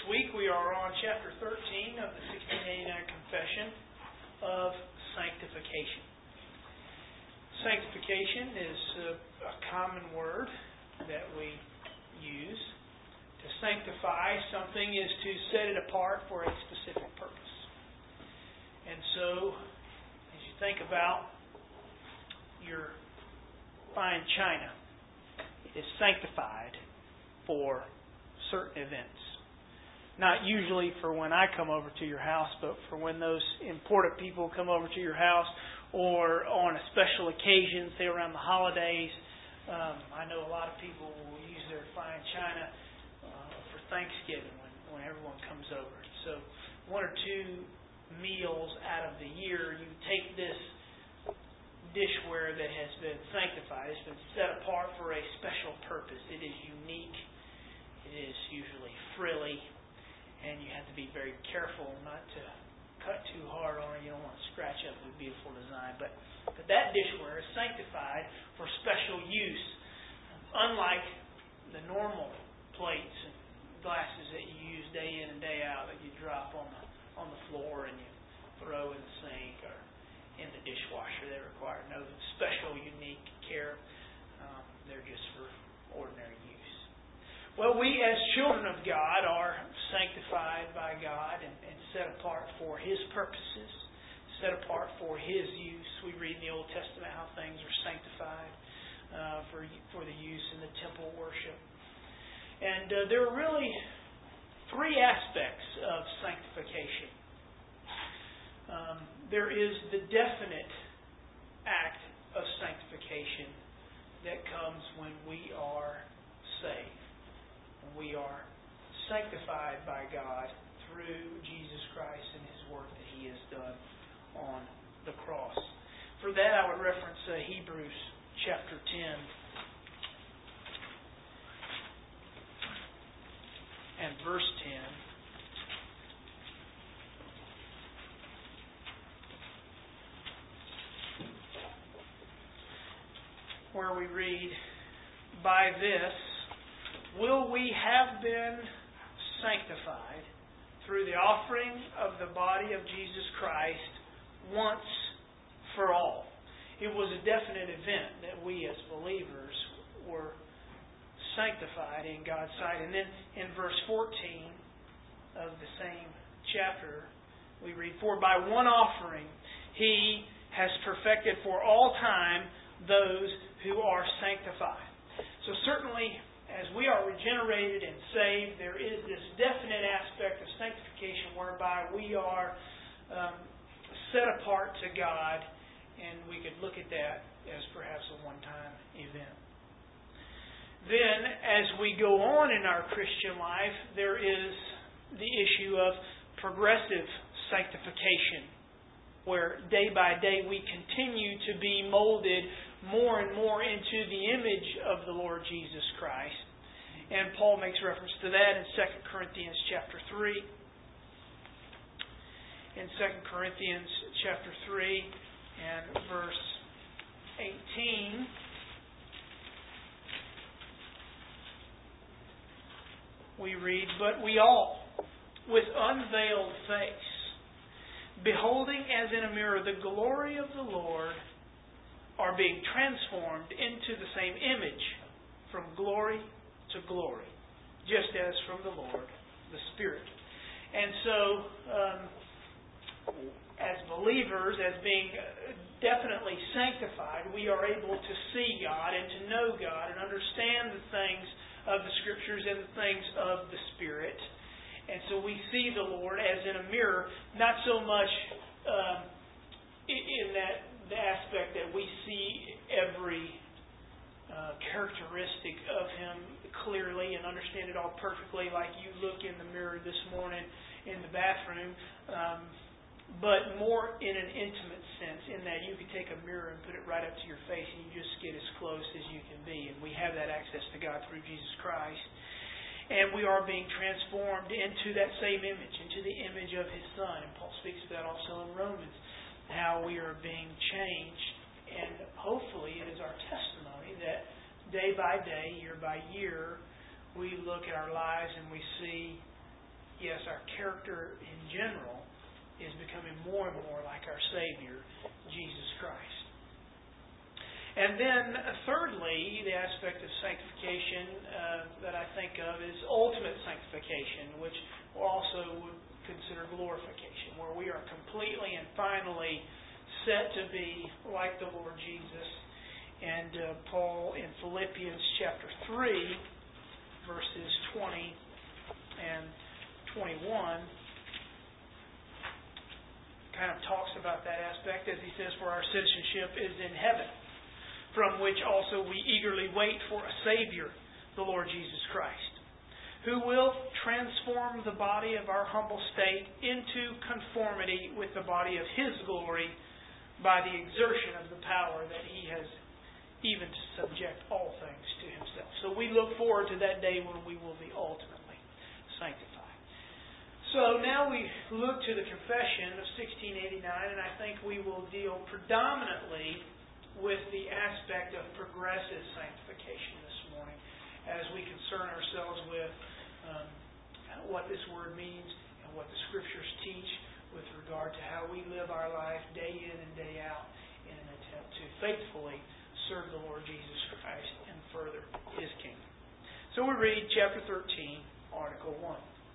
week we are on chapter 13 of the 1689 Confession of Sanctification. Sanctification is a common word that we use. To sanctify something is to set it apart for a specific purpose. And so, as you think about your fine china, it is sanctified for certain events. Not usually for when I come over to your house, but for when those important people come over to your house, or on a special occasion, say around the holidays. I know a lot of people will use their fine china for Thanksgiving when everyone comes over. So one or two meals out of the year, you take this dishware that has been sanctified. It's been set apart for a special purpose. It is unique. It is usually frilly. And you have to be very careful not to cut too hard on it. You don't want to scratch up the beautiful design. But that dishware is sanctified for special use. Unlike the normal plates and glasses that you use day in and day out that you drop on the floor and you throw in the sink or in the dishwasher. They require no special, unique care. They're just for ordinary use. Well, we as children of God are sanctified by God and set apart for His purposes, set apart for His use. We read in the Old Testament how things are sanctified for the use in the temple worship. And there are really three aspects of sanctification. There is the definite act of sanctification that comes when we are saved. We are sanctified by God through Jesus Christ and His work that He has done on the cross. For that, I would reference Hebrews chapter 10 and verse 10, where we read, "By this will we have been sanctified through the offering of the body of Jesus Christ once for all." It was a definite event that we as believers were sanctified in God's sight. And then in verse 14 of the same chapter, we read, "For by one offering He has perfected for all time those who are sanctified." So certainly, as we are regenerated and saved, there is this definite aspect of sanctification whereby we are set apart to God, and we could look at that as perhaps a one-time event. Then, as we go on in our Christian life, there is the issue of progressive sanctification, where day by day we continue to be molded more and more into the image of the Lord Jesus Christ. And Paul makes reference to that in 2 Corinthians chapter 3. In 2 Corinthians chapter 3 and verse 18, we read, "But we all, with unveiled face, beholding as in a mirror the glory of the Lord, are being transformed into the same image from glory to glory, just as from the Lord, the Spirit." And so, as believers, as being definitely sanctified, we are able to see God and to know God and understand the things of the Scriptures and the things of the Spirit. And so we see the Lord as in a mirror, not so much in that the aspect that we see every characteristic of Him clearly and understand it all perfectly, like you look in the mirror this morning in the bathroom, but more in an intimate sense, in that you can take a mirror and put it right up to your face and you just get as close as you can be. And we have that access to God through Jesus Christ. And we are being transformed into that same image, into the image of His Son. And Paul speaks of that also in Romans, how we are being changed. And hopefully it is our testimony that day by day, year by year, we look at our lives and we see yes, our character in general is becoming more and more like our Savior, Jesus Christ. And then, thirdly, the aspect of sanctification that I think of is ultimate sanctification, which we also would consider glorification, where we are completely and finally set to be like the Lord Jesus. And Paul in Philippians chapter 3, verses 20 and 21, kind of talks about that aspect as he says, "For our citizenship is in heaven, from which also we eagerly wait for a Savior, the Lord Jesus Christ, who will transform the body of our humble state into conformity with the body of His glory by the exertion of the power that He has even to subject all things to Himself." So we look forward to that day when we will be ultimately sanctified. So now we look to the confession of 1689, and I think we will deal predominantly with the aspect of progressive sanctification this morning as we concern ourselves with what this word means and what the Scriptures teach with regard to how we live our life day in and day out in an attempt to faithfully serve the Lord Jesus Christ and further His kingdom. So we read chapter 13, Article 1.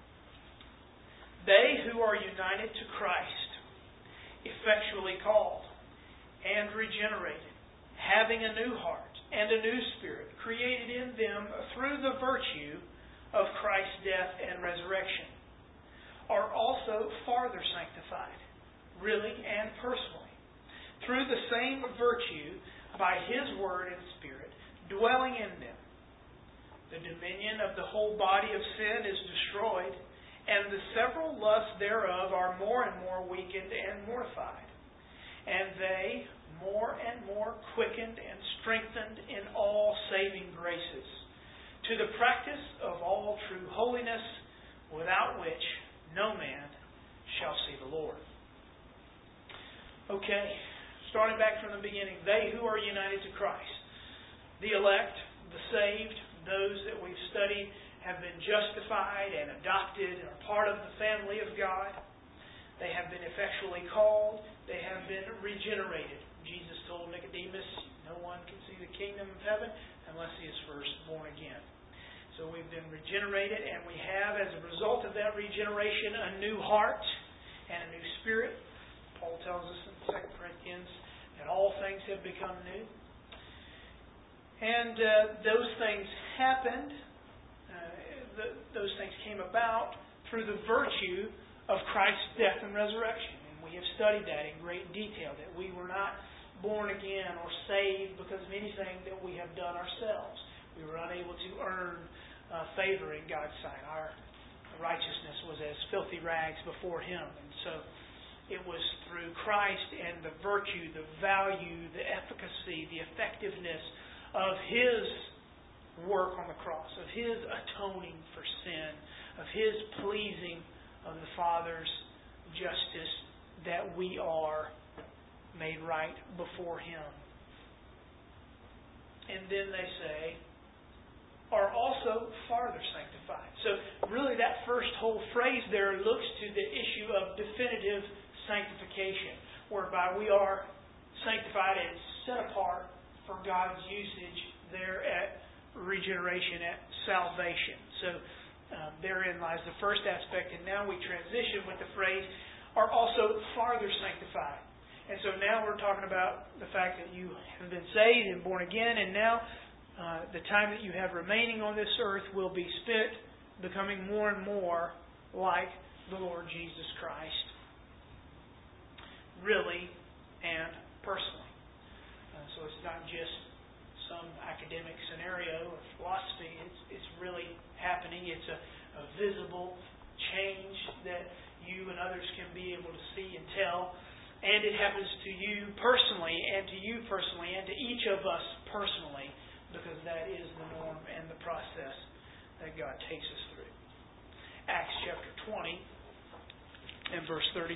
"They who are united to Christ, effectually called and regenerated, having a new heart and a new spirit, created in them through the virtue of Christ's death and resurrection, are also farther sanctified, really and personally, through the same virtue by His Word and Spirit dwelling in them. The dominion of the whole body of sin is destroyed, and the several lusts thereof are more and more weakened and mortified, and they more and more quickened and strengthened in all saving graces, to the practice of all true holiness, without which no man shall see the Lord." Okay, starting back from the beginning, they who are united to Christ, the elect, the saved, those that we've studied have been justified and adopted and are part of the family of God. They have been effectually called. They have been regenerated. Jesus told Nicodemus, no one can see the kingdom of heaven unless he is first born again. So we've been regenerated, and we have, as a result of that regeneration, a new heart and a new spirit. Paul tells us in 2 Corinthians that all things have become new. And those things happened, those things came about through the virtue of Christ's death and resurrection. And we have studied that in great detail, that we were not born again or saved because of anything that we have done ourselves. We were unable to earn favor in God's sight. Our righteousness was as filthy rags before Him. And so it was through Christ and the virtue, the value, the efficacy, the effectiveness of His work on the cross, of His atoning for sin, of His pleasing of the Father's justice, that we are made right before Him. And then they say, are also farther sanctified. So really that first whole phrase there looks to the issue of definitive sanctification, whereby we are sanctified and set apart for God's usage there at regeneration, at salvation. So therein lies the first aspect, and now we transition with the phrase, are also farther sanctified. And so now we're talking about the fact that you have been saved and born again, and now the time that you have remaining on this earth will be spent becoming more and more like the Lord Jesus Christ, really and personally. So it's not just some academic scenario or philosophy. It's really happening. It's a visible change that you and others can be able to see and tell. And it happens to you personally, and to you personally, and to each of us personally, because that is the norm and the process that God takes us through. Acts chapter 20 and verse 32.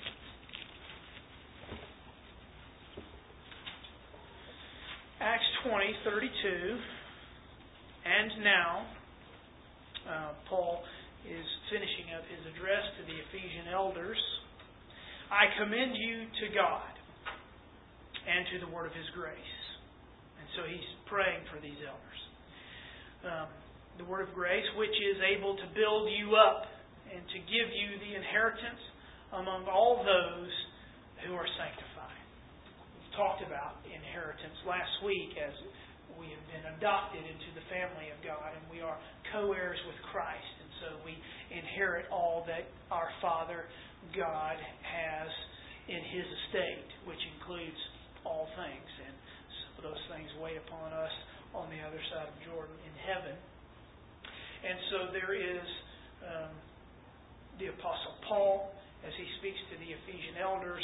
Acts 20:32. And now, Paul is finishing up his address to the Ephesian elders. I commend you to God and to the word of His grace. And so he's praying for these elders. The word of grace, which is able to build you up and to give you the inheritance among all those who are sanctified. We've talked about inheritance last week as we have been adopted into the family of God, and we are co-heirs with Christ. And so we inherit all that our Father God has in His estate, which includes all things. And some of those things wait upon us on the other side of Jordan in heaven. And so there is the Apostle Paul, as he speaks to the Ephesian elders,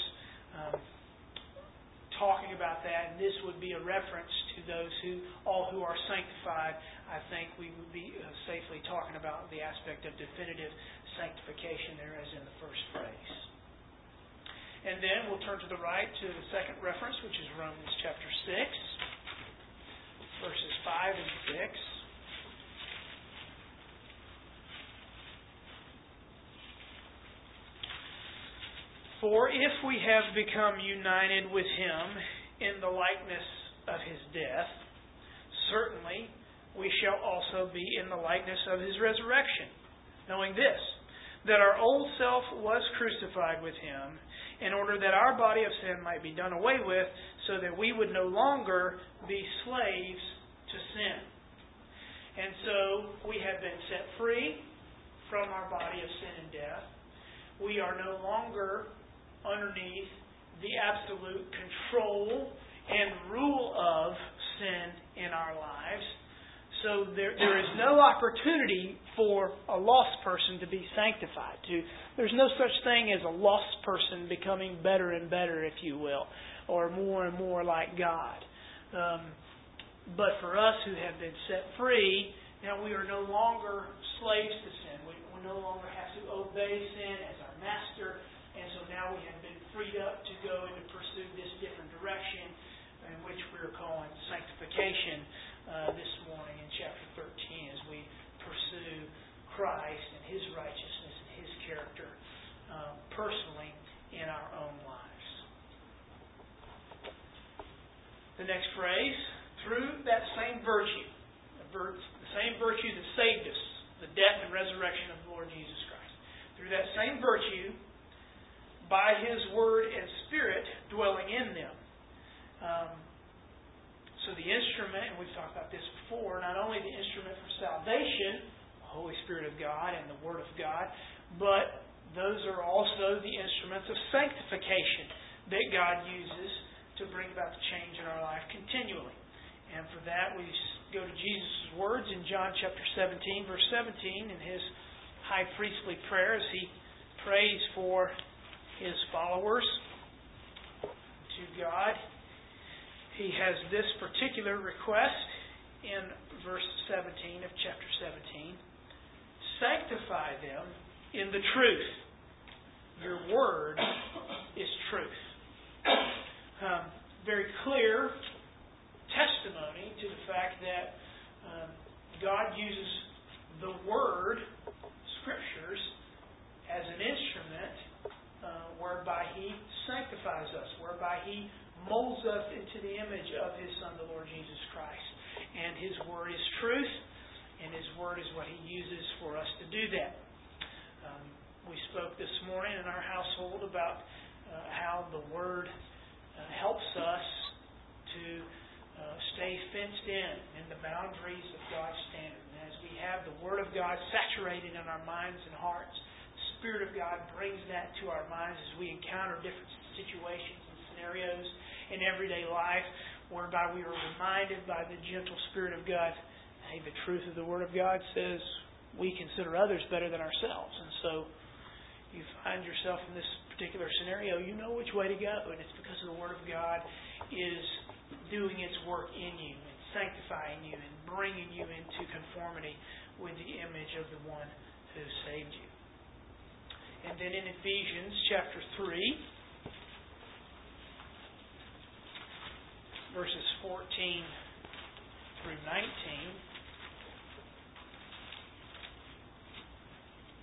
talking about that. And this would be a reference to those all who are sanctified. I think we would be safely talking about the aspect of definitive sanctification there as in the first phrase. And then we'll turn to the right to the second reference, which is Romans chapter 6, verses 5 and 6. For if we have become united with Him in the likeness of His death, certainly we shall also be in the likeness of His resurrection, knowing this, that our old self was crucified with Him, in order that our body of sin might be done away with, so that we would no longer be slaves to sin. And so we have been set free from our body of sin and death. We are no longer underneath the absolute control and rule of sin in our lives. So there is no opportunity for a lost person to be sanctified. There's no such thing as a lost person becoming better and better, if you will, or more and more like God. But for us who have been set free, now we are no longer slaves to sin. We no longer have to obey sin as our master. And so now we have been freed up to go and to pursue this different direction, in which we're calling sanctification this morning in chapter 13, as we pursue Christ and His righteousness and His character personally in our own lives. The next phrase, through that same virtue, the same virtue that saved us, the death and resurrection of the Lord Jesus Christ. Through that same virtue, by His Word and Spirit dwelling in them. So the instrument, and we've talked about this before, not only the instrument for salvation, the Holy Spirit of God and the Word of God, but those are also the instruments of sanctification that God uses to bring about the change in our life continually. And for that we go to Jesus' words in John chapter 17, verse 17, in His high priestly prayer as He prays for His followers to God. He has this particular request in verse 17 of chapter 17. Sanctify them in the truth. Your word is truth. Very clear testimony to the fact that God uses the Word, Scriptures, as an instrument whereby He sanctifies us, whereby He molds us into the image of His Son, the Lord Jesus Christ. And His Word is truth, and His Word is what He uses for us to do that. We spoke this morning in our household about how the Word helps us to stay fenced in the boundaries of God's standard. And as we have the Word of God saturated in our minds and hearts, the Spirit of God brings that to our minds as we encounter different situations and scenarios in everyday life, whereby we are reminded by the gentle Spirit of God, hey, the truth of the Word of God says we consider others better than ourselves. And so you find yourself in this particular scenario, you know which way to go, and it's because the Word of God is doing its work in you and sanctifying you and bringing you into conformity with the image of the one who saved you. And then in Ephesians chapter 3, verses 14 through 19,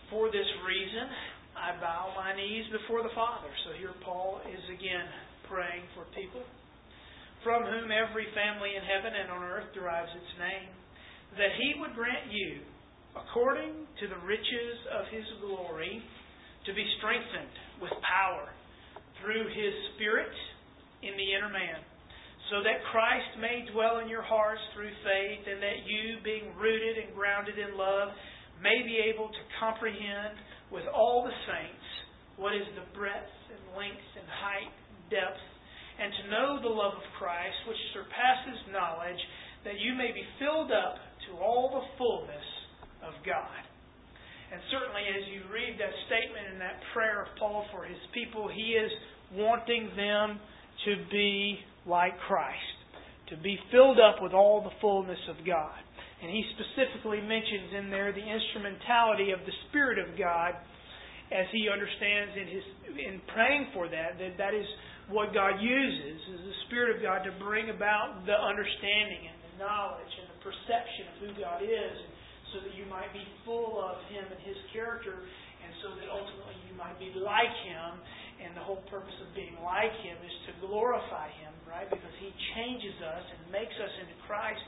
For this reason, I bow my knees before the Father. So here Paul is again praying for people, from whom every family in heaven and on earth derives its name, that He would grant you, according to the riches of His glory, to be strengthened with power through His Spirit in the inner man, so that Christ may dwell in your hearts through faith, and that you, being rooted and grounded in love, may be able to comprehend with all the saints what is the breadth and length and height and depth, and to know the love of Christ, which surpasses knowledge, that you may be filled up to all the fullness of God. And certainly as you read that statement and that prayer of Paul for his people, he is wanting them to be like Christ, to be filled up with all the fullness of God. And he specifically mentions in there the instrumentality of the Spirit of God, as he understands in praying for that is what God uses, is the Spirit of God to bring about the understanding and the knowledge and the perception of who God is, so that you might be full of Him and His character, and so that ultimately you might be like Him. And the whole purpose of being like Him is to glorify Him, right? Because He changes us and makes us into Christ's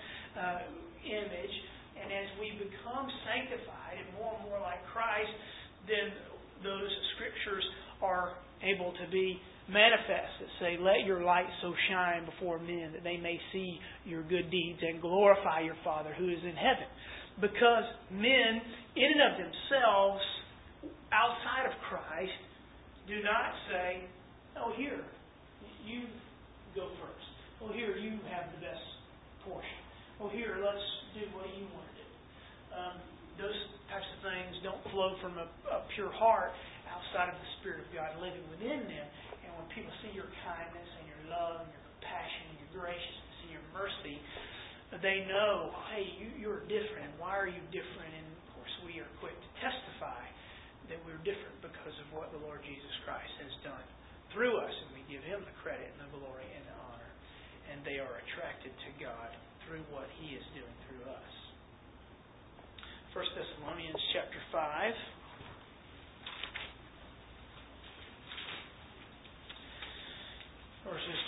image. And as we become sanctified and more like Christ, then those Scriptures are able to be manifest, that say, let your light so shine before men that they may see your good deeds and glorify your Father who is in heaven. Because men, in and of themselves, outside of Christ, do not say, oh, here, you go first. Oh, here, you have the best portion. Oh, here, let's do what you want to do. Those types of things don't flow from a pure heart outside of the Spirit of God living within them. And when people see your kindness and your love and your compassion and your graciousness and your mercy, they know, hey, you're different. Why are you different? And of course, we are quick to testify that we're different because of what the Lord Jesus Christ has done through us, and we give Him the credit and the glory and the honor. And they are attracted to God through what He is doing through us. 1 Thessalonians chapter 5. Verses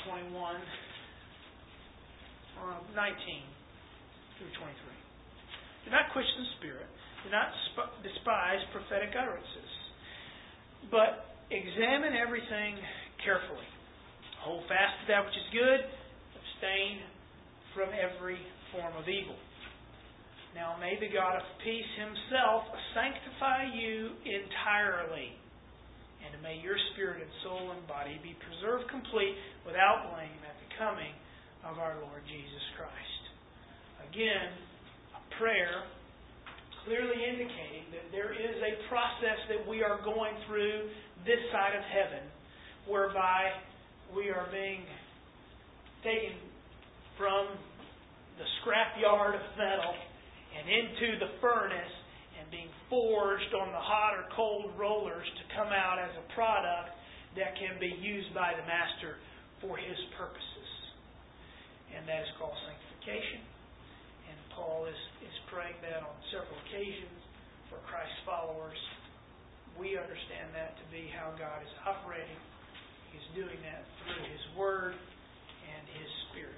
19 through 23. Do not quench the Spirit. Do not despise prophetic utterances. But examine everything carefully. Hold fast to that which is good. Abstain from every form of evil. Now may the God of peace Himself sanctify you entirely. And may your spirit and soul and body be preserved complete without blame at the coming of our Lord Jesus Christ. Again, a prayer clearly indicating that there is a process that we are going through this side of heaven, whereby we are being taken from the scrapyard of metal and into the furnace and being forged on the hot or cold rollers to come out as a product that can be used by the Master for His purposes. And that is called sanctification. And Paul is praying that on several occasions for Christ's followers. We understand that to be how God is operating. He's doing that through His Word and His Spirit.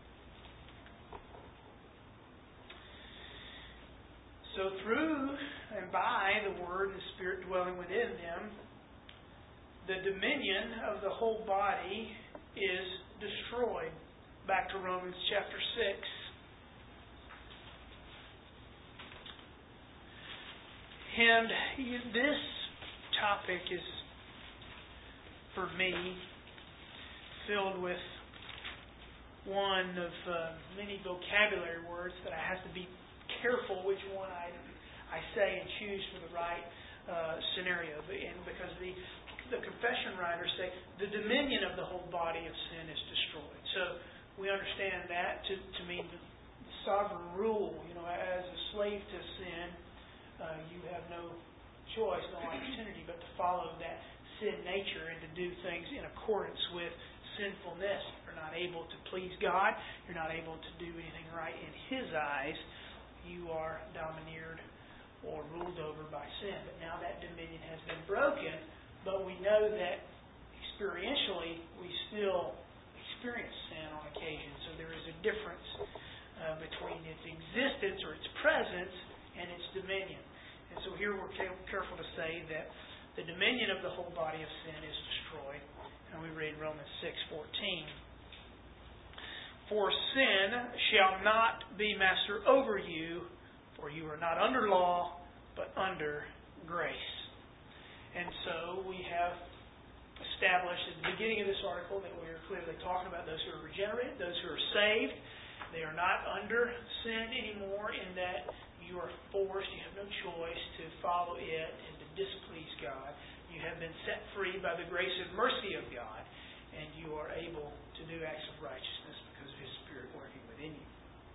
So through and by the Word and the Spirit dwelling within them, the dominion of the whole body is destroyed. Back to Romans chapter 6. And this topic is, for me, filled with one of many vocabulary words that I have to be careful which one I say and choose for the right scenario. And because the confession writers say the dominion of the whole body of sin is destroyed. So we understand that to mean the sovereign rule. As a slave to sin, you have no choice, no opportunity but to follow that sin nature and to do things in accordance with sinfulness. You're not able to please God. You're not able to do anything right in His eyes. You are domineered or ruled over by sin. But now that dominion has been broken, but we know that experientially we still experience sin on occasion. So there is a difference between its existence or its presence and its dominion. And so here we're careful to say that the dominion of the whole body of sin is destroyed. And we read Romans 6:14. For sin shall not be master over you, for you are not under law, but under grace. And so we have established at the beginning of this article that we are clearly talking about those who are regenerated, those who are saved. They are not under sin anymore in that you are forced, you have no choice to follow it and to displease God. You have been set free by the grace and mercy of God, and you are able to do acts of righteousness because of His Spirit working within you.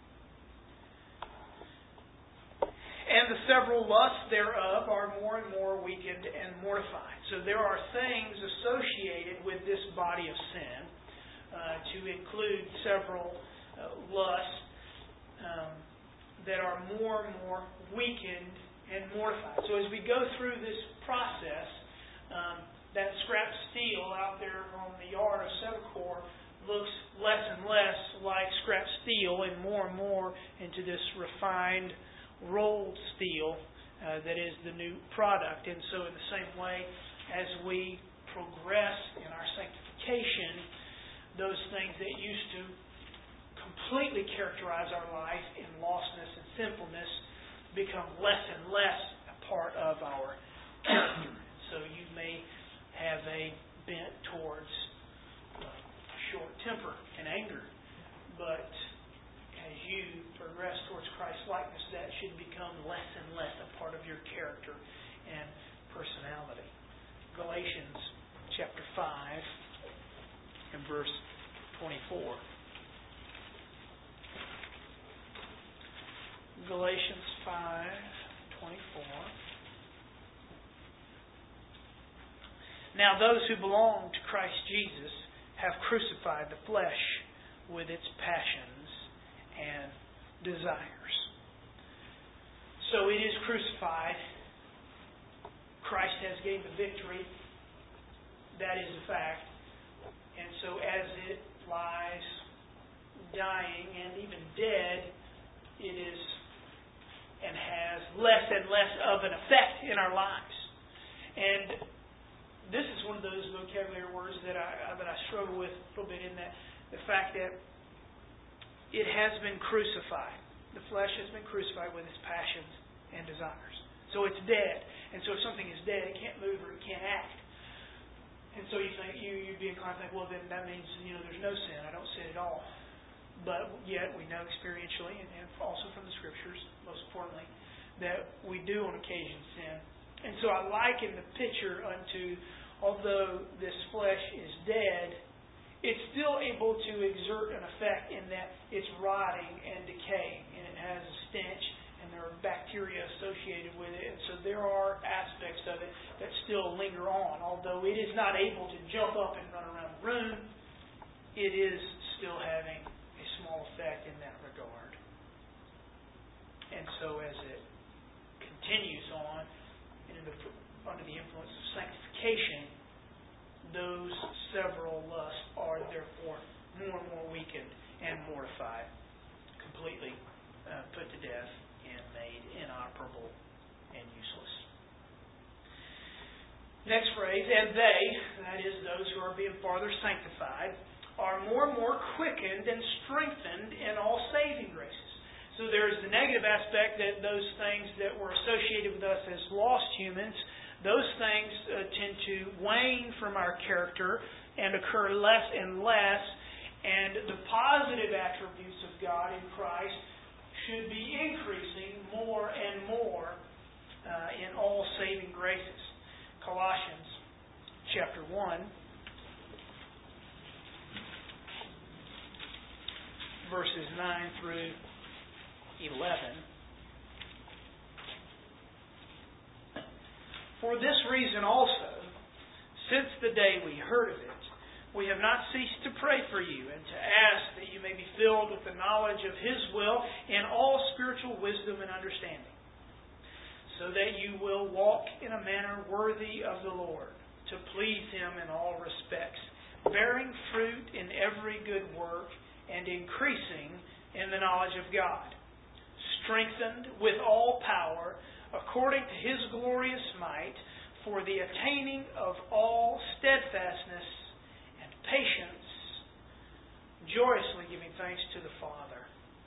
And the several lusts thereof are more and more weakened and mortified. So there are things associated with this body of sin, to include several lusts that are more and more weakened and mortified. So as we go through this process, that scrap steel out there on the yard of Sevacor looks less and less like scrap steel and more into this refined rolled steel that is the new product. And so in the same way, as we progress in our sanctification, those things that used to completely characterize our life in lostness and sinfulness become less and less a part of our character. So you may have a bent towards short temper and anger, but as you progress towards Christ-likeness, that should become less and less a part of your character and personality. Galatians chapter 5 and verse 24. Galatians 5:24. Now those who belong to Christ Jesus have crucified the flesh with its passions and desires. So it is crucified. Christ has gained the victory. That is a fact. And so as it lies dying and even dead, it is and has less and less of an effect in our lives. And this is one of those vocabulary words that I struggle with a little bit, in that the fact that it has been crucified. The flesh has been crucified with its passions and desires. So it's dead. And so if something is dead, it can't move or it can't act. And so you think you'd be inclined to think, well, then that means there's no sin. I don't sin at all. But yet we know experientially and also from the Scriptures, most importantly, that we do on occasion sin. And so I liken the picture unto, although this flesh is dead, it's still able to exert an effect in that it's rotting and decaying, and it has a stench, and there are bacteria associated with it. And so there are aspects of it that still linger on. Although it is not able to jump up and run around the room, it is still having a small effect in that regard. And so as it continues on, under the influence of sanctification, those several lusts are therefore more and more weakened and mortified, completely put to death and made inoperable and useless. Next phrase, and they, that is those who are being farther sanctified, are more and more quickened and strengthened in all saving graces. So there is the negative aspect, that those things that were associated with us as lost humans, those things tend to wane from our character and occur less and less. And the positive attributes of God in Christ should be increasing more and more in all saving graces. Colossians chapter 1, verses 9 through 11. For this reason also, since the day we heard of it, we have not ceased to pray for you and to ask that you may be filled with the knowledge of His will in all spiritual wisdom and understanding, so that you will walk in a manner worthy of the Lord, to please Him in all respects, bearing fruit in every good work and increasing in the knowledge of God, strengthened with all power according to His glorious might, for the attaining of all steadfastness and patience, joyously giving thanks to the Father.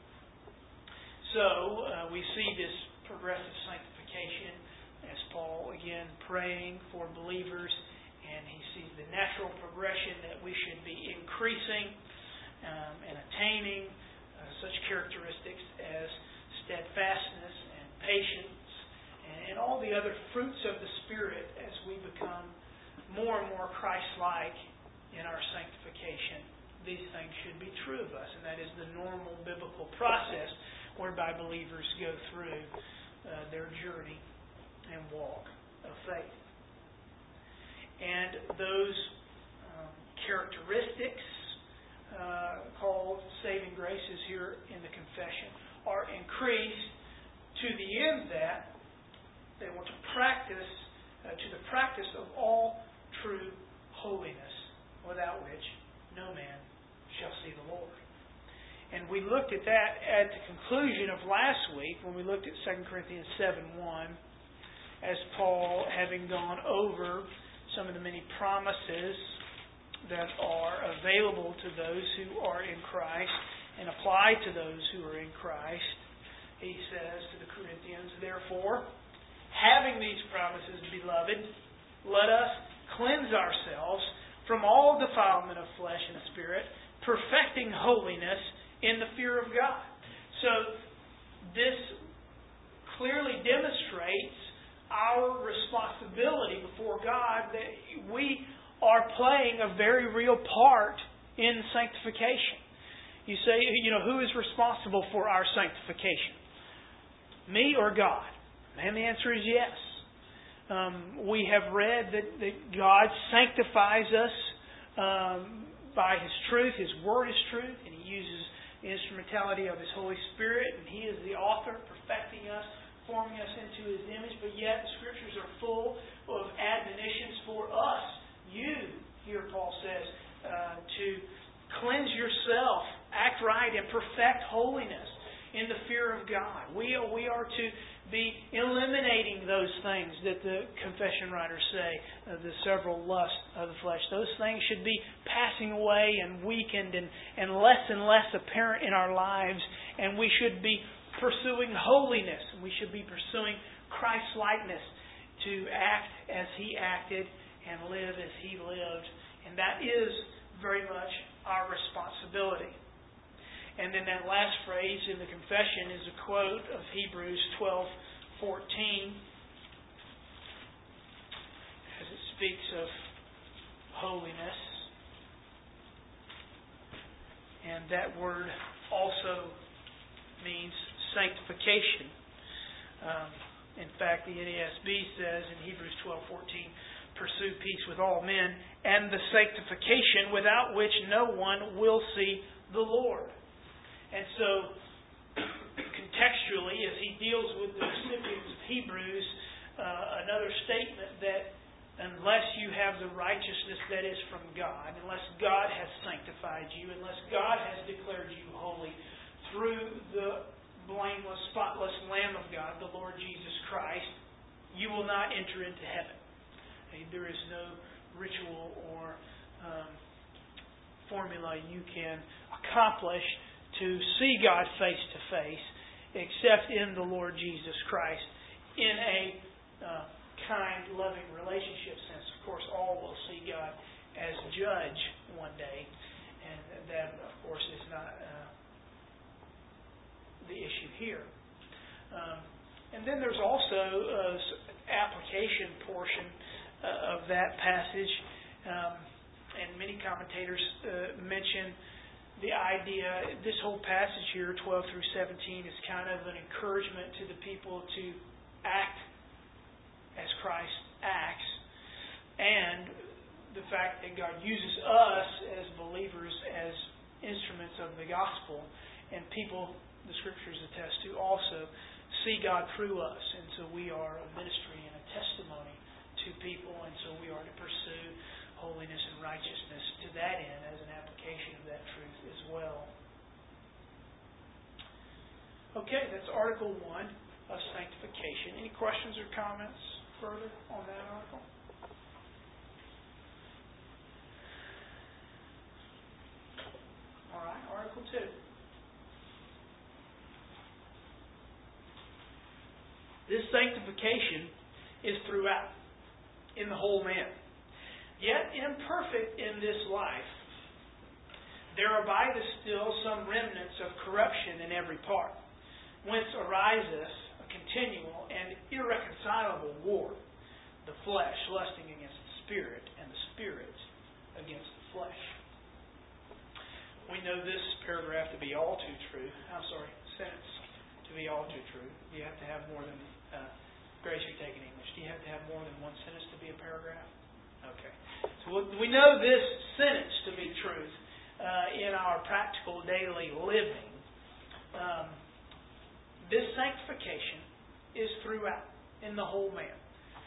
So, we see this progressive sanctification as Paul, again, praying for believers, and he sees the natural progression that we should be increasing and attaining such characteristics as steadfastness and patience and all the other fruits of the Spirit as we become more and more Christ-like in our sanctification. These things should be true of us, and that is the normal biblical process whereby believers go through their journey and walk of faith. And those characteristics called saving graces here in the confession are increased to the end that they want to practice, to the practice of all true holiness, without which no man shall see the Lord. And we looked at that at the conclusion of last week when we looked at 2 Corinthians 7:1, as Paul, having gone over some of the many promises that are available to those who are in Christ and apply to those who are in Christ, he says to the Corinthians, therefore, having these promises, beloved, let us cleanse ourselves from all defilement of flesh and spirit, perfecting holiness in the fear of God. So, this clearly demonstrates our responsibility before God that we are playing a very real part in sanctification. You say, who is responsible for our sanctification? Me or God? And the answer is yes. We have read that God sanctifies us by His truth. His Word is truth, and He uses the instrumentality of His Holy Spirit, and He is the author, perfecting us, forming us into His image. But yet the Scriptures are full of admonitions for us. You, here Paul says, to cleanse yourself, act right, and perfect holiness in the fear of God. We are to be eliminating those things that the confession writers say, the several lusts of the flesh. Those things should be passing away and weakened and less apparent in our lives. And we should be pursuing holiness. We should be pursuing Christ-likeness, to act as He acted and live as He lived. And that is very much our responsibility. And then that last phrase in the confession is a quote of Hebrews 12:14, as it speaks of holiness. And that word also means sanctification. In fact, the NASB says in Hebrews 12:14, pursue peace with all men and the sanctification without which no one will see the Lord. And so, contextually, as he deals with the recipients of Hebrews, another statement that unless you have the righteousness that is from God, unless God has sanctified you, unless God has declared you holy through the blameless, spotless Lamb of God, the Lord Jesus Christ, you will not enter into heaven. There is no ritual or formula you can accomplish to see God face to face, except in the Lord Jesus Christ, in a kind, loving relationship sense. Of course, all will see God as judge one day, and that, of course, is not the issue here. And then there's also an application portion of that passage, and many commentators mention the idea, this whole passage here, 12 through 17, is kind of an encouragement to the people to act as Christ acts, and the fact that God uses us as believers as instruments of the gospel, and people, the Scriptures attest to, also see God through us. And so we are a ministry and a testimony to people, and so we are to pursue holiness and righteousness to that end as an application of that truth as well. Okay, that's Article 1 of Sanctification. Any questions or comments further on that article? All right, Article 2. This sanctification is throughout, in the whole man. Yet imperfect in this life, there abideth still some remnants of corruption in every part, whence ariseth a continual and irreconcilable war, the flesh lusting against the Spirit, and the Spirit against the flesh. We know this paragraph to be all too true. Sentence to be all too true. You have to have more than, Grace, you take in English. Do you have to have more than one sentence to be a paragraph? Okay. So we know this sentence to be true in our practical daily living. This sanctification is throughout, in the whole man.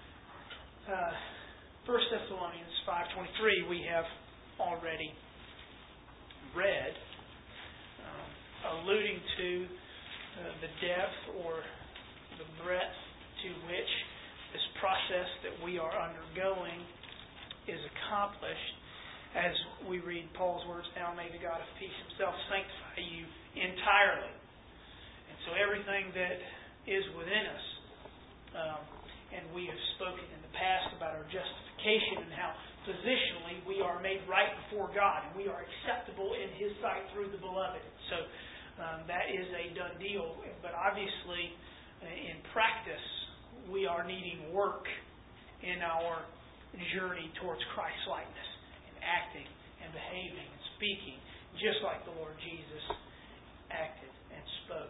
1 Thessalonians 5:23 we have already read, alluding to the depth or the breadth to which this process that we are undergoing is accomplished. As we read Paul's words, now may the God of peace Himself sanctify you entirely. And so everything that is within us, and we have spoken in the past about our justification and how positionally we are made right before God and we are acceptable in His sight through the Beloved. So that is a done deal. But obviously, in practice, we are needing work in our journey towards Christ-likeness and acting and behaving and speaking just like the Lord Jesus acted and spoke.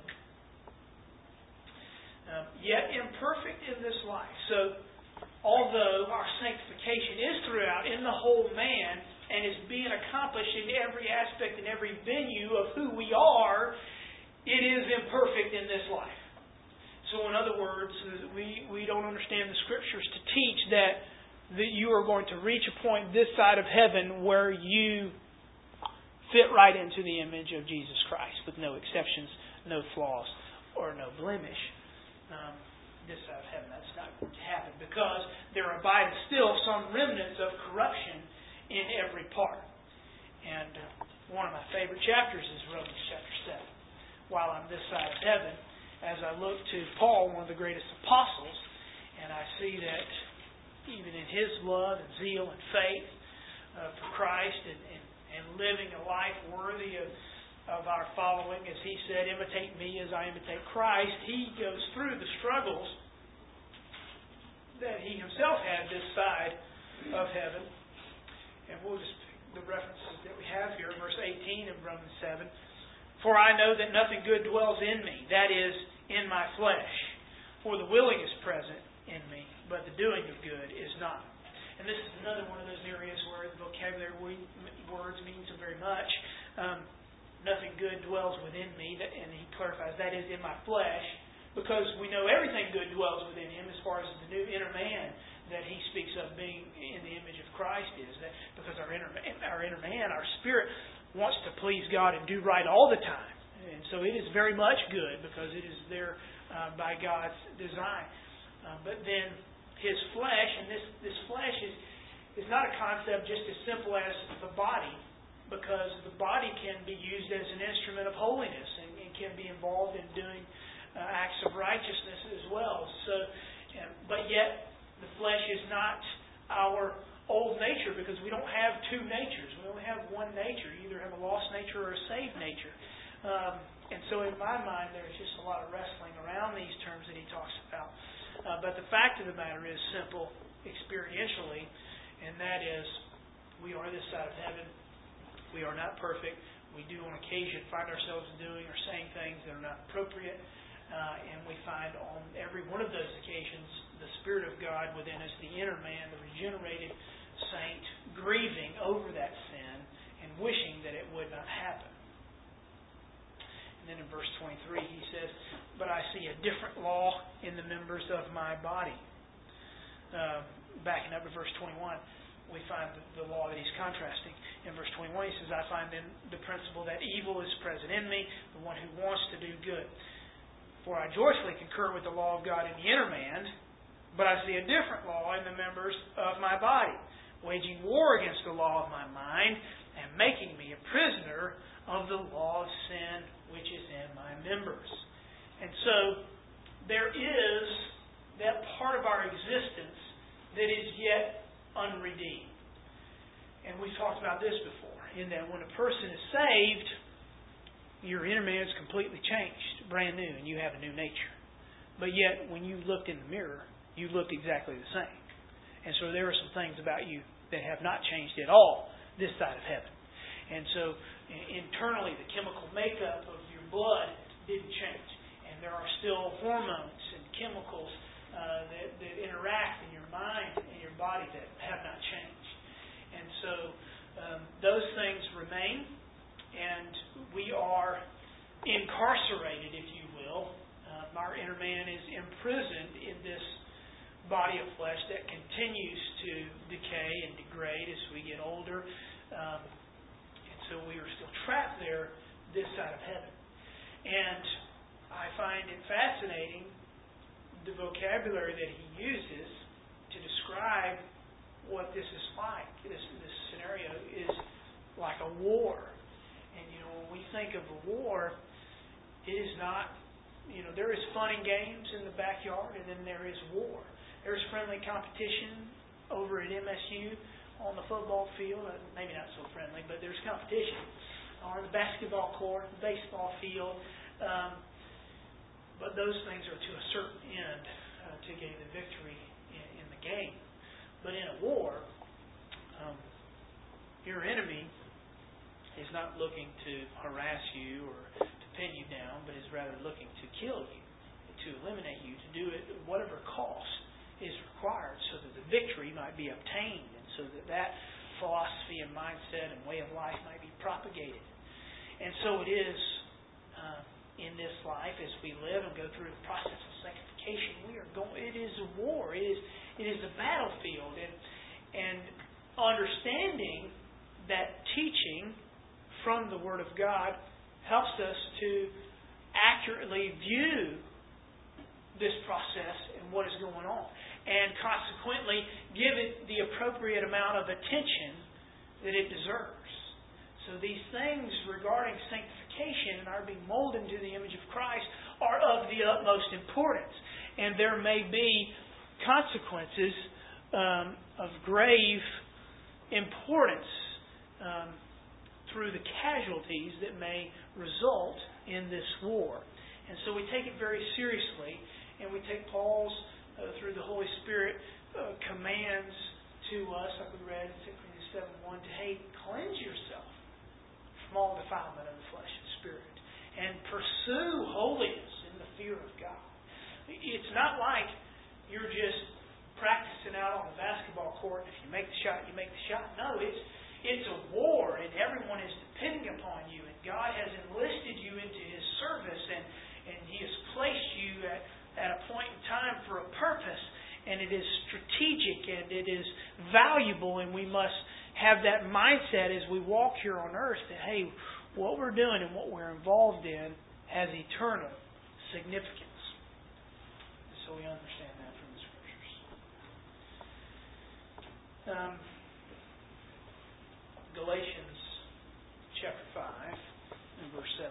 Yet imperfect in this life. So, although our sanctification is throughout in the whole man and is being accomplished in every aspect and every venue of who we are, it is imperfect in this life. So in other words, we don't understand the Scriptures to teach that you are going to reach a point this side of heaven where you fit right into the image of Jesus Christ with no exceptions, no flaws, or no blemish. This side of heaven, that's not going to happen because there abide still some remnants of corruption in every part. And one of my favorite chapters is Romans chapter 7. While I'm this side of heaven, as I look to Paul, one of the greatest apostles, and I see that even in his love and zeal and faith for Christ and living a life worthy of our following, as he said, imitate me as I imitate Christ, he goes through the struggles that he himself had this side of heaven. And we'll just pick the references that we have here, verse 18 of Romans 7. For I know that nothing good dwells in me, that is, in my flesh. For the willing is present in me, but the doing of good is not. And this is another one of those areas where the vocabulary words mean so very much. Nothing good dwells within me, and he clarifies that is in my flesh, because we know everything good dwells within him as far as the new inner man that he speaks of being in the image of Christ is. That because our inner man, our spirit, wants to please God and do right all the time. And so it is very much good because it is there by God's design. But then his flesh, and this flesh is not a concept just as simple as the body, because the body can be used as an instrument of holiness and can be involved in doing acts of righteousness as well. So, but yet the flesh is not our old nature, because we don't have two natures. We only have one nature. You either have a lost nature or a saved nature. And so in my mind, there's just a lot of wrestling around these terms that he talks about. But the fact of the matter is simple experientially, and that is we are this side of heaven. We are not perfect. We do on occasion find ourselves doing or saying things that are not appropriate. And we find on every one of those occasions the Spirit of God within us, the inner man, the regenerated saint, grieving over that sin and wishing that it would not happen. And And then in verse 23 he says, but I see a different law in the members of my body. Backing up to verse 21, we find the law that he's contrasting. In verse 21 he says, I find then the principle that evil is present in me, the one who wants to do good. For I joyfully concur with the law of God in the inner man, but I see a different law in the members of my body, waging war against the law of my mind, and making me a prisoner of the law of sin which is in my members. And so there is that part of our existence that is yet unredeemed. And we've talked about this before, in that when a person is saved, your inner man is completely changed, brand new, and you have a new nature. But yet, when you looked in the mirror, you looked exactly the same. And so there are some things about you that have not changed at all this side of heaven. And so internally, the chemical makeup of your blood didn't change. And there are still hormones and chemicals that interact in your mind and your body that have not changed. And so those things remain, and we are incarcerated, if you will. Our inner man is imprisoned in this body of flesh that continues to decay and degrade as we get older. So we are still trapped there this side of heaven. And I find it fascinating the vocabulary that he uses to describe what this is like. This scenario is like a war. And, when we think of a war, it is not, there is fun and games in the backyard, and then there is war. There's friendly competition over at MSU on the football field, maybe not so friendly, but there's competition on the basketball court, the baseball field. But those things are to a certain end to gain the victory in the game. But in a war, your enemy is not looking to harass you or to pin you down, but is rather looking to kill you, to eliminate you, to do it at whatever cost is required so that the victory might be obtained, and so that philosophy and mindset and way of life might be propagated. And so it is in this life as we live and go through the process of sanctification. It is a war. It is a battlefield, and understanding that teaching from the Word of God helps us to accurately view this process and what is going on, and consequently give it the appropriate amount of attention that it deserves. So these things regarding sanctification and our being molded into the image of Christ are of the utmost importance. And there may be consequences of grave importance through the casualties that may result in this war. And so we take it very seriously, and we take Paul's, through the Holy Spirit, commands to us, like we read in 2 Corinthians 7:1, to, hey, cleanse yourself from all defilement of the flesh and spirit, and pursue holiness in the fear of God. It's not like you're just practicing out on the basketball court, and if you make the shot, you make the shot. No, it's a war, and everyone is depending upon you, and God has enlisted you into His service, and He has placed you at a point in time for a purpose, and it is strategic, and it is valuable, and we must have that mindset as we walk here on earth that, hey, what we're doing and what we're involved in has eternal significance. So we understand that from the Scriptures. Galatians chapter 5 and verse 17.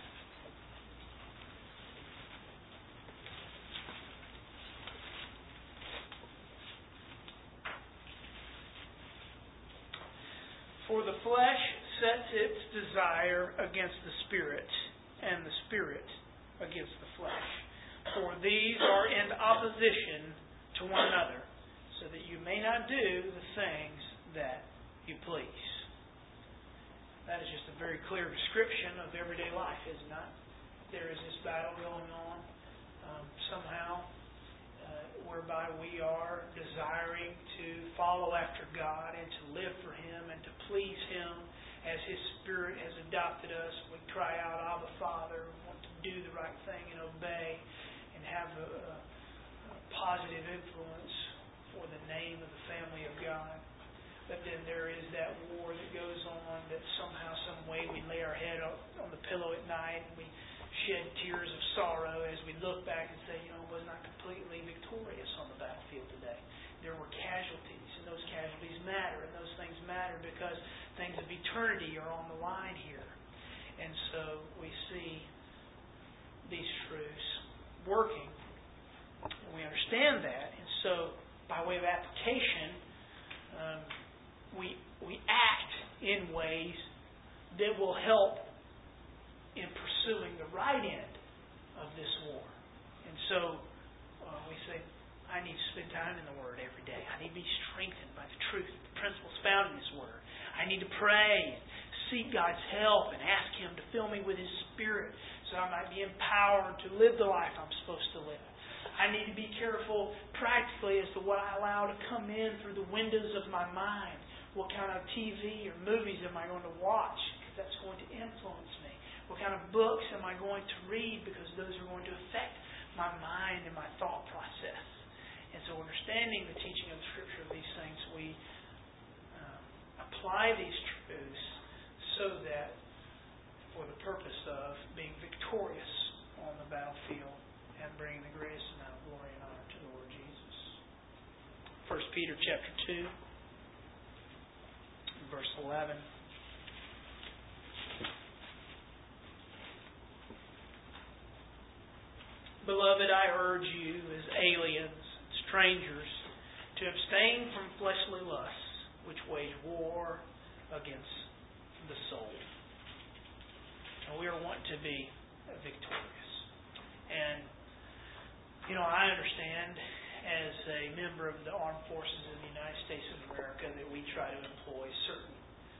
For the flesh sets its desire against the Spirit, and the Spirit against the flesh. For these are in opposition to one another, so that you may not do the things that you please. That is just a very clear description of everyday life, is it not? There is this battle going on somehow whereby we are desiring to follow after God and to live for Him and to please Him as His Spirit has adopted us, we cry out, Abba, Father, we want to do the right thing and obey and have a positive influence for the name of the family of God. But then there is that war that goes on, that somehow, some way we lay our head on the pillow at night and we shed tears of sorrow as we look back and say, I was not completely victorious on the battlefield today. There were casualties, and those casualties matter, and those things matter because things of eternity are on the line here. And so we see these truths working, and we understand that. And so, by way of application, we act in ways that will help in pursuing the right end of this war. And so we say, I need to spend time in the Word every day. I need to be strengthened by the truth, the principles found in His Word. I need to pray, seek God's help, and ask Him to fill me with His Spirit so I might be empowered to live the life I'm supposed to live. I need to be careful practically as to what I allow to come in through the windows of my mind. What kind of TV or movies am I going to watch? Because that's going to influence me. What kind of books am I going to read? Because those are going to affect my mind and my thought process. And so understanding the teaching of the Scripture of these things, we apply these truths so that for the purpose of being victorious on the battlefield and bringing the greatest amount of glory and honor to the Lord Jesus. 1 Peter chapter 2, verse 11. Beloved, I urge you as aliens, strangers, to abstain from fleshly lusts, which wage war against the soul. And we are wanting to be victorious. And, I understand as a member of the Armed Forces of the United States of America that we try to employ certain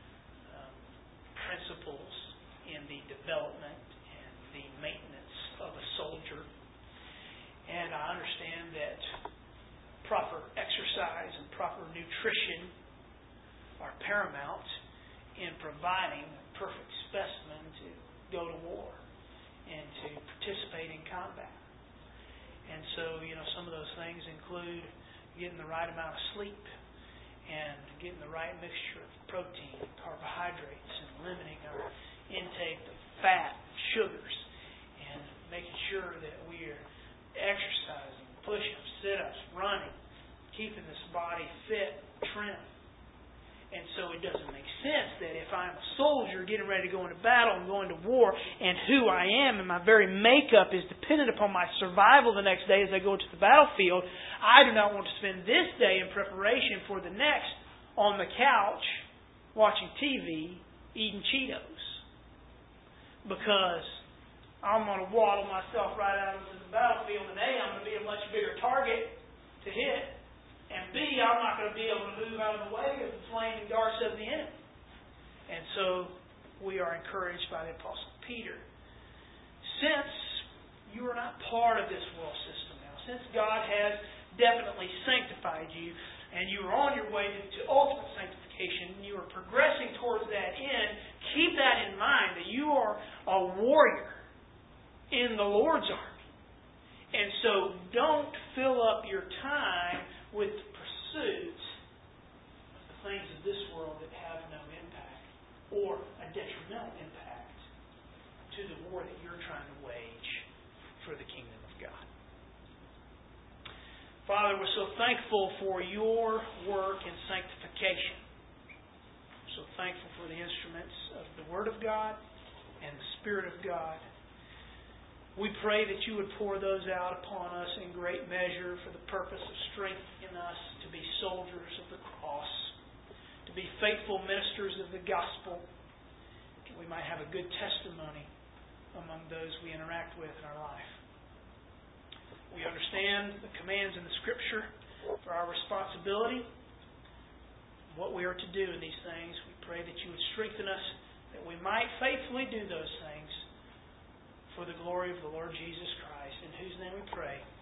principles in the development and the maintenance of a soldier. And I understand that proper exercise and proper nutrition are paramount in providing a perfect specimen to go to war and to participate in combat. And so, some of those things include getting the right amount of sleep and getting the right mixture of protein and carbohydrates and limiting our intake of fat and sugars and making sure that we are exercising, push-ups, sit-ups, running, keeping this body fit, trim. And so it doesn't make sense that if I'm a soldier getting ready to go into battle and going to war, and who I am and my very makeup is dependent upon my survival the next day as I go to the battlefield, I do not want to spend this day in preparation for the next on the couch watching TV, eating Cheetos. Because I'm going to waddle myself right out into the battlefield, and A, I'm going to be a much bigger target to hit. And B, I'm not going to be able to move out of the way of the flaming darts of the enemy. And so we are encouraged by the Apostle Peter. Since you are not part of this world system now, since God has definitely sanctified you, and you are on your way to ultimate sanctification, and you are progressing towards that end, keep that in mind, that you are a warrior in the Lord's army. And so don't fill up your time with the pursuits of the things of this world that have no impact or a detrimental impact to the war that you're trying to wage for the kingdom of God. Father, we're so thankful for your work in sanctification. We're so thankful for the instruments of the Word of God and the Spirit of God. We pray that you would pour those out upon us in great measure for the purpose of strengthening us to be soldiers of the cross, to be faithful ministers of the gospel, that we might have a good testimony among those we interact with in our life. We understand the commands in the Scripture for our responsibility, what we are to do in these things. We pray that you would strengthen us, that we might faithfully do those things for the glory of the Lord Jesus Christ, in whose name we pray.